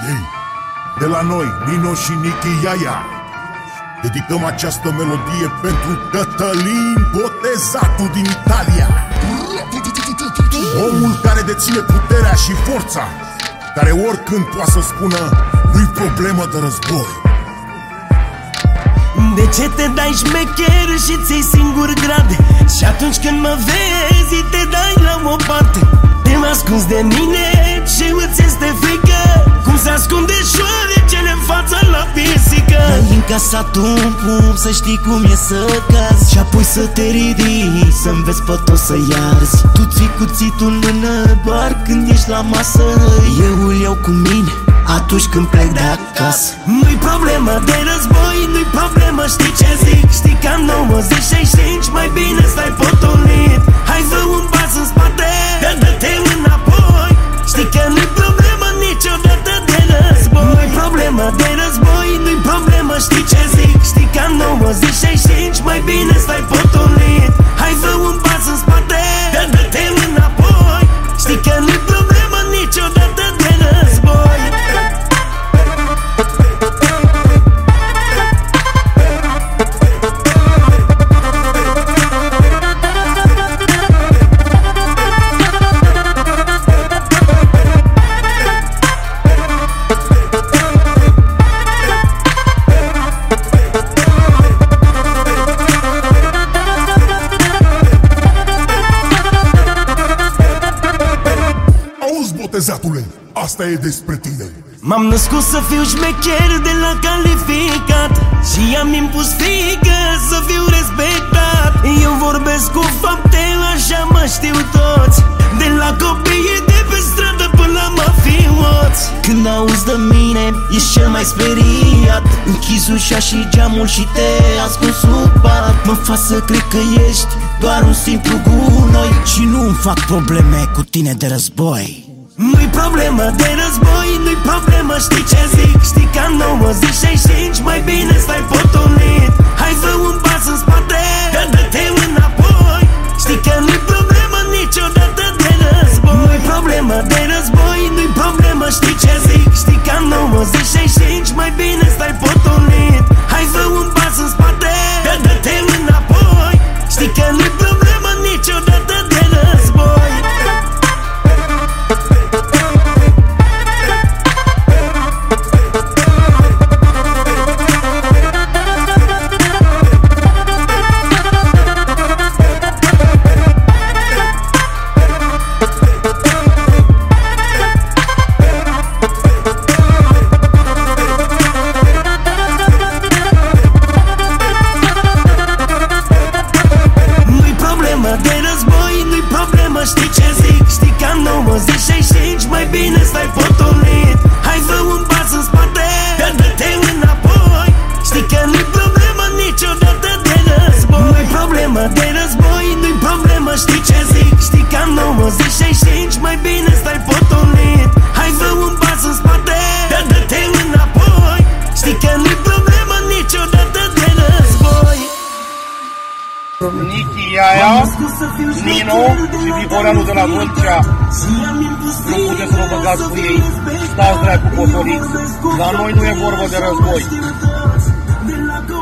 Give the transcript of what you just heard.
Ei, de la noi, Nino și Nicky Iaia, dedicăm această melodie pentru Cătălin, botezatul din Italia, omul care deține puterea și forța, care oricând poate să spună: nu-i problemă de război. De ce te dai șmecher și ți-ai singur grad? Și atunci când mă vezi, te dai la o parte. Te-mi ascunzi de mine și îți este frică, cum se ascunde șoarecele în fața la pisică. Ai încasat un pumn, să știi cum e să cazi, și apoi să te ridici, să înveți pe tot să iarzi. Tu ții cuțitul în mână doar când ești la masă, eu îl iau cu mine atunci când plec de acasă. Nu-i problemă de război, nu-i problemă, știi ce zic? Știi că am 90-65, mai bine stai potolit. Hai fă un pas în spate, dă-te înapoi. Știi că nu-i problemă niciodată de război. Nu-i problemă de război, nu-i problemă, știi ce zic? Știi că am 90-65, mai bine stai potolit. Hai fă un pas în spate, dă-te înapoi. Știi că nu-i problemă niciodată de război. Botezatule, asta e despre tine. M-am născut să fiu șmecher de la calificat și am impus frică să fiu respectat. Eu vorbesc cu fapte, așa mă știu toți, de la copiii de pe stradă până la mafioți. Când auzi de mine, ești cel mai speriat. Închizi ușa și geamul și te ascunzi sub pat. Mă fac să cred că ești doar un simplu gunoi și nu-mi fac probleme cu tine de război. Nu-i problemă de război, nu-i problemă, știi ce zic? Știi că am 90-65, mai bine stai potolit. Hai fă un pas în spate, dă-te înapoi. Știi că nu-i problemă niciodată de război. Nu-i problemă de război, nu-i problemă, știi ce zic? Știi că am 90-65, mai bine stai potolit. Hai fă un pas în spate, dă-te înapoi. Știi că nu-i problemă niciodată de război. De război, nu-i problemă, știi ce zic? Știi că am 90-65, mai bine stai potolit. Hai fă un pas în spate, dă-te înapoi. Știi că nu-i problemă niciodată de război. Nu-i problemă de război, nu-i problemă, știi ce zic? Știi că am 90-65, mai bine stai potolit. Hai fă un pas în spate, dă-te înapoi. Știi că nu-i problemă niciodată de război. Nicky Iaia, Nino și Viboreanu de la Vâlcea. Nu puteți să vă băgați cu ei, stați dracu potoliți. La noi nu e vorba de război.